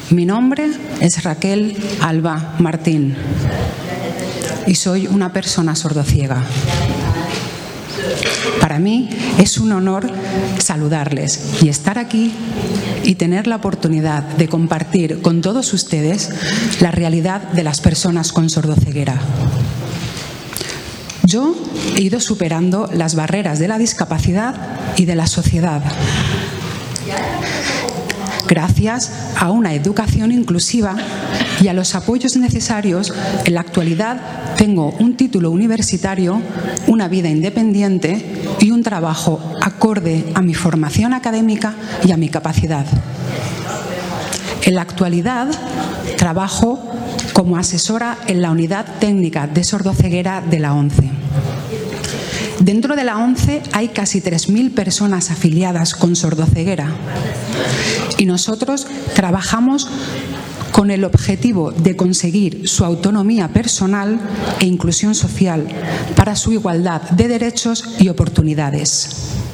Mi nombre es Raquel Alba Martín y soy una persona sordociega. Para mí es un honor saludarles y estar aquí y tener la oportunidad de compartir con todos ustedes la realidad de las personas con sordoceguera. Yo he ido superando las barreras de la discapacidad y de la sociedad, gracias a una educación inclusiva y a los apoyos necesarios. En la actualidad tengo un título universitario, una vida independiente y un trabajo acorde a mi formación académica y a mi capacidad. En la actualidad trabajo como asesora en la Unidad Técnica de Sordoceguera de la ONCE. Dentro de la ONCE hay casi 3.000 personas afiliadas con sordoceguera y nosotros trabajamos con el objetivo de conseguir su autonomía personal e inclusión social para su igualdad de derechos y oportunidades.